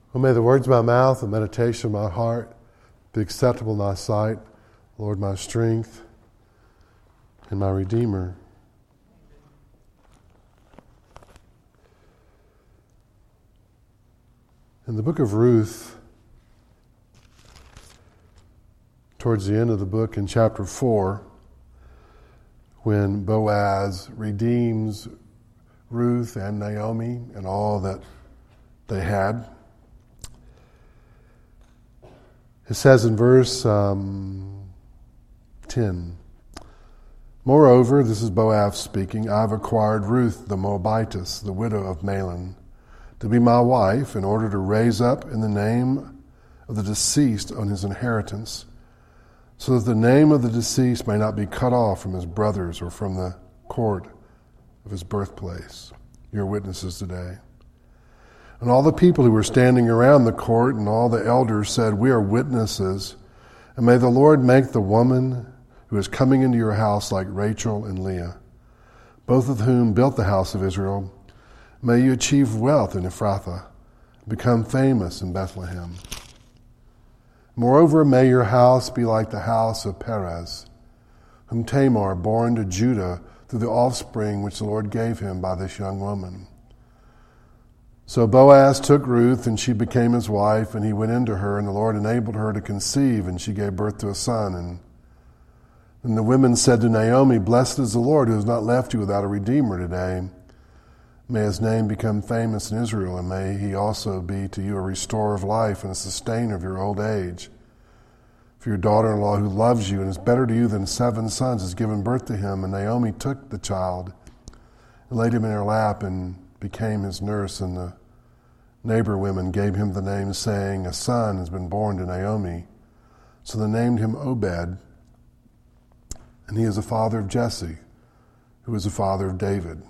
Oh, may the words of my mouth and meditation of my heart be acceptable in thy sight, Lord, my strength and my Redeemer. In the book of Ruth, towards the end of the book in chapter 4, when Boaz redeems Ruth and Naomi and all that they had, it says in verse 10, "Moreover," this is Boaz speaking, "I have acquired Ruth the Moabitess, the widow of Mahlon, to be my wife in order to raise up in the name of the deceased on his inheritance, so that the name of the deceased may not be cut off from his brothers or from the court of his birthplace." You're witnesses today. And all the people who were standing around the court and all the elders said, "We are witnesses, and may the Lord make the woman who is coming into your house like Rachel and Leah, both of whom built the house of Israel. May you achieve wealth in Ephrathah, become famous in Bethlehem. Moreover, may your house be like the house of Perez, whom Tamar born to Judah through the offspring which the Lord gave him by this young woman." So Boaz took Ruth, and she became his wife, and he went into her, and the Lord enabled her to conceive, and she gave birth to a son. And the women said to Naomi, "Blessed is the Lord, who has not left you without a redeemer today. May his name become famous in Israel, and may he also be to you a restorer of life and a sustainer of your old age. For your daughter-in-law who loves you and is better to you than 7 sons has given birth to him." And Naomi took the child and laid him in her lap and became his nurse. And the neighbor women gave him the name, saying, "A son has been born to Naomi." So they named him Obed, and he is the father of Jesse, who is the father of David.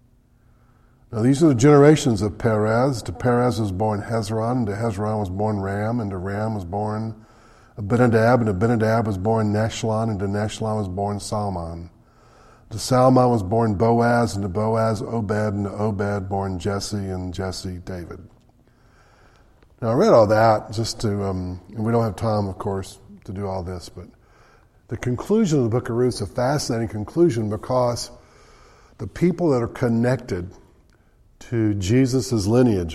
Now these are the generations of Perez. To Perez was born Hezron, and to Hezron was born Ram, and to Ram was born Abinadab, and to Abinadab was born Nahshon, and to Nahshon was born Salmon. To Salmon was born Boaz, and to Boaz Obed, and to Obed born Jesse, and Jesse David. Now I read all that just to, and we don't have time, of course, to do all this, but the conclusion of the book of Ruth is a fascinating conclusion because the people that are connected to Jesus' lineage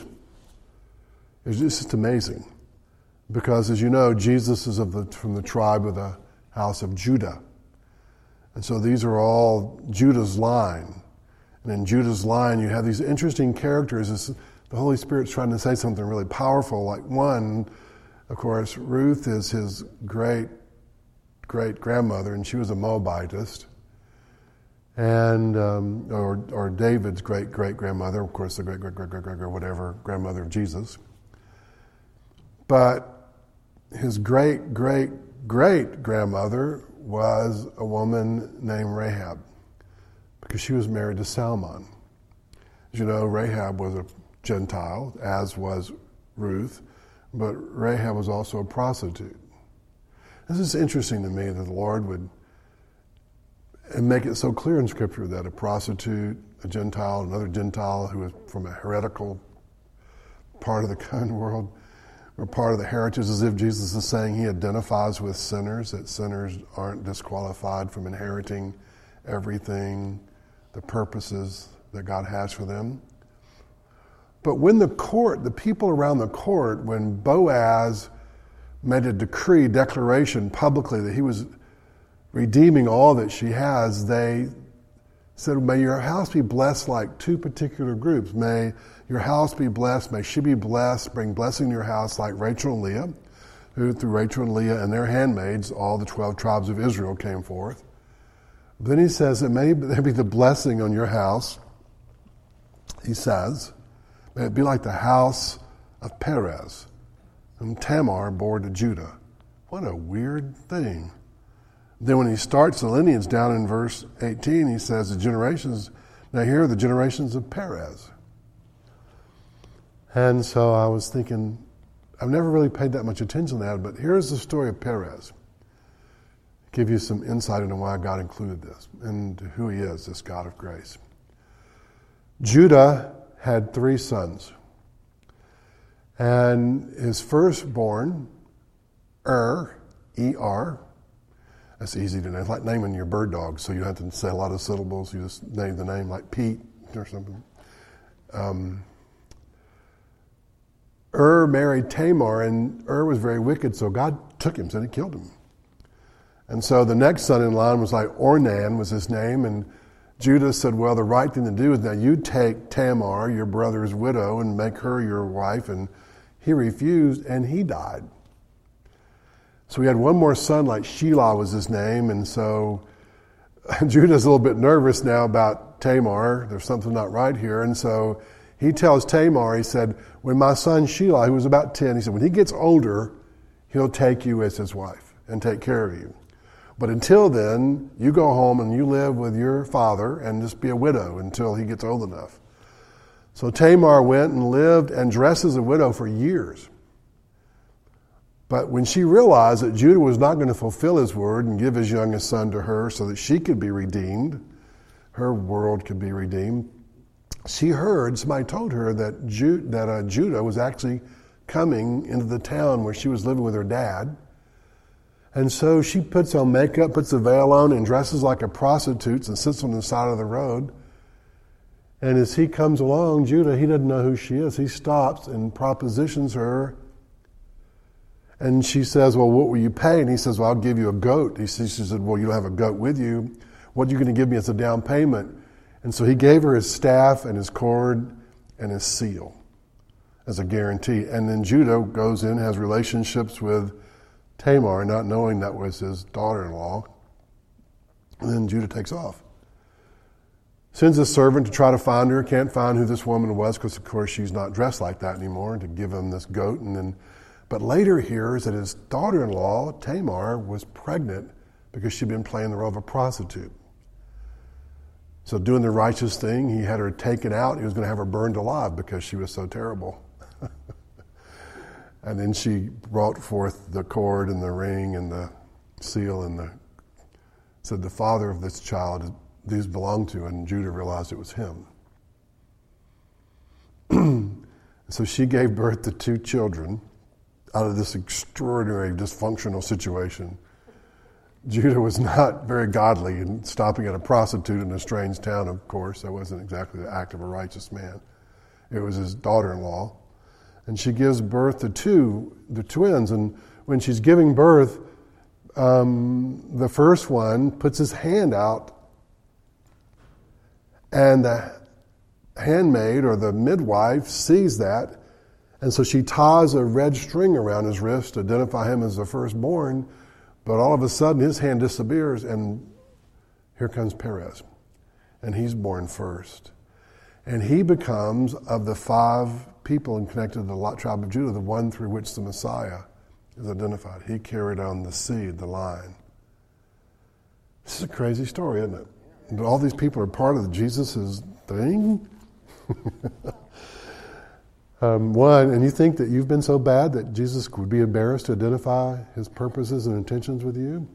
is just amazing. Because as you know, Jesus is from the tribe of the house of Judah. And so these are all Judah's line. And in Judah's line, you have these interesting characters. The Holy Spirit's trying to say something really powerful. Like one, of course, Ruth is his great-great-grandmother, and she was a Moabitess. And, or David's great-great-grandmother, of course, the great-great-great-great-great, whatever, grandmother of Jesus. But his great-great-great-grandmother was a woman named Rahab, because she was married to Salmon. As you know, Rahab was a Gentile, as was Ruth, but Rahab was also a prostitute. This is interesting to me that the Lord would make it so clear in Scripture that a prostitute, a Gentile, another Gentile who was from a heretical part of the covenant world, or part of the heritage, as if Jesus is saying he identifies with sinners, that sinners aren't disqualified from inheriting everything, the purposes that God has for them. But when the people around the court, when Boaz made a declaration publicly that he was redeeming all that she has, they said, "May your house be blessed like 2 particular groups. May your house be blessed, may she be blessed, bring blessing to your house like Rachel and Leah," who through Rachel and Leah and their handmaids, all the 12 tribes of Israel came forth. But then he says, "It may there be the blessing on your house," he says, "may it be like the house of Perez, whom Tamar bore to Judah." What a weird thing. Then when he starts the lineage down in verse 18, he says the generations, now here are the generations of Perez. And so I was thinking, I've never really paid that much attention to that, but here's the story of Perez. Give you some insight into why God included this and who he is, this God of grace. Judah had 3 sons. And his firstborn, E-R, that's easy to name. It's like naming your bird dog, so you don't have to say a lot of syllables. You just name the name, like Pete or something. Married Tamar, and was very wicked, so God took him, so he killed him. And so the next son in line was like Ornan was his name, and Judah said, well, the right thing to do is now you take Tamar, your brother's widow, and make her your wife, and he refused, and he died. So we had one more son, like Shelah was his name, and so Judah's a little bit nervous now about Tamar. There's something not right here, and so he tells Tamar, he said, when my son Shelah, who was about 10, he said, when he gets older, he'll take you as his wife and take care of you. But until then, you go home and you live with your father and just be a widow until he gets old enough. So Tamar went and lived and dressed as a widow for years. But when she realized that Judah was not going to fulfill his word and give his youngest son to her so that she could be redeemed, her world could be redeemed, she heard, somebody told her that Judah was actually coming into the town where she was living with her dad. And so she puts on makeup, puts a veil on, and dresses like a prostitute and sits on the side of the road. And as he comes along, Judah, he doesn't know who she is. He stops and propositions her. And she says, well, what will you pay? And he says, well, I'll give you a goat. She said, well, you don't have a goat with you. What are you going to give me as a down payment? And so he gave her his staff and his cord and his seal as a guarantee. And then Judah goes in, has relationships with Tamar, not knowing that was his daughter-in-law. And then Judah takes off. Sends a servant to try to find her, can't find who this woman was because, of course, she's not dressed like that anymore, to give him this goat. But later hears that his daughter-in-law, Tamar, was pregnant because she'd been playing the role of a prostitute. So doing the righteous thing, he had her taken out. He was going to have her burned alive because she was so terrible. And then she brought forth the cord and the ring and the seal and said, the father of this child, these belong to, and Judah realized it was him. So she gave birth to 2 children out of this extraordinary dysfunctional situation. Judah was not very godly in stopping at a prostitute in a strange town, of course. That wasn't exactly the act of a righteous man. It was his daughter-in-law. And she gives birth to the twins. And when she's giving birth, the first one puts his hand out, and the handmaid or the midwife sees that, and so she ties a red string around his wrist to identify him as the firstborn. But all of a sudden, his hand disappears, and here comes Perez. And he's born first. And he becomes, of the 5 people connected to the tribe of Judah, the one through which the Messiah is identified. He carried on the seed, the line. This is a crazy story, isn't it? And all these people are part of Jesus' thing. One, and you think that you've been so bad that Jesus would be embarrassed to identify his purposes and intentions with you?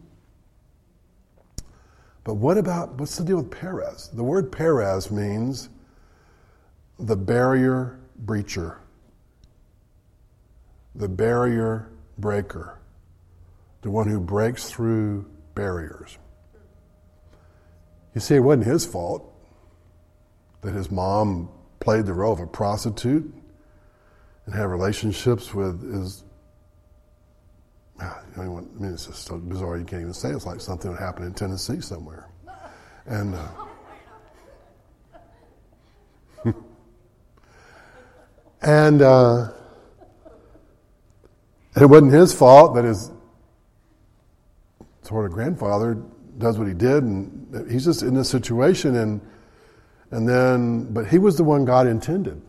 But what's the deal with Perez? The word Perez means the barrier breacher, the barrier breaker, the one who breaks through barriers. You see, it wasn't his fault that his mom played the role of a prostitute and had relationships with his, it's just so bizarre you can't even say it's like something that happened in Tennessee somewhere. And it wasn't his fault that his sort of grandfather does what he did, and he's just in this situation, but he was the one God intended.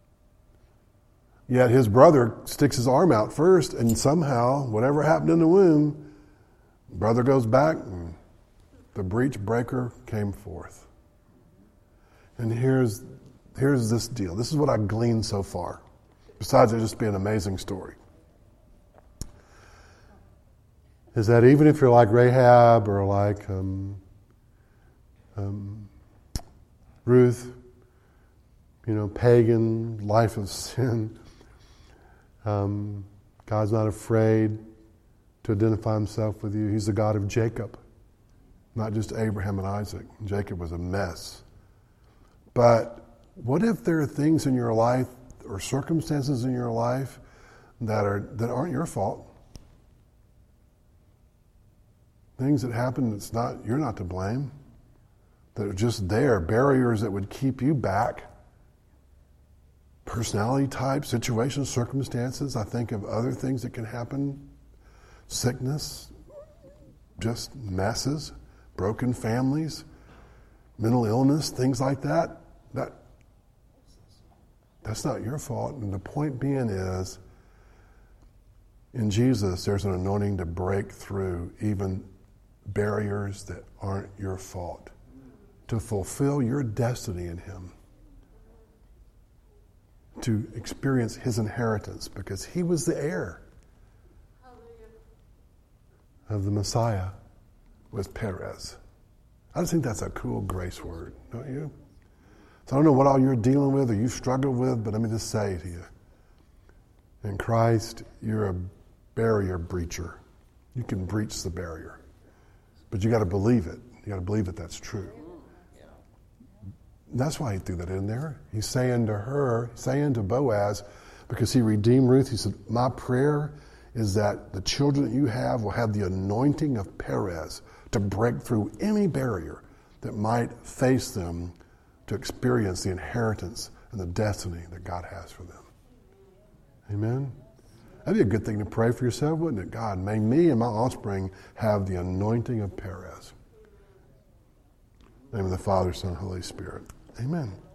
Yet his brother sticks his arm out first, and somehow, whatever happened in the womb, brother goes back, and the breach breaker came forth. And here's this deal. This is what I gleaned so far, besides it just being an amazing story. Is that even if you're like Rahab or like Ruth, pagan, life of sin, God's not afraid to identify himself with you. He's the God of Jacob, not just Abraham and Isaac. Jacob was a mess. But what if there are things in your life or circumstances in your life that aren't your fault? Things that happen you're not to blame, that are just there, barriers that would keep you back. Personality type, situations, circumstances. I think of other things that can happen. Sickness, just messes, broken families, mental illness, things like that. That's not your fault. And the point being is, in Jesus, there's an anointing to break through even barriers that aren't your fault, to fulfill your destiny in him, to experience his inheritance, because he was the heir of the Messiah, was Perez. I just think that's a cool grace word, don't you? So I don't know what all you're dealing with or you struggle with, but let me just say to you, in Christ, you're a barrier breacher. You can breach the barrier. But you got to believe it. You got to believe that that's true. That's why he threw that in there. He's saying to Boaz, because he redeemed Ruth, he said, my prayer is that the children that you have will have the anointing of Perez to break through any barrier that might face them to experience the inheritance and the destiny that God has for them. Amen? That'd be a good thing to pray for yourself, wouldn't it? God, may me and my offspring have the anointing of Perez. In the name of the Father, Son, and Holy Spirit. Amen.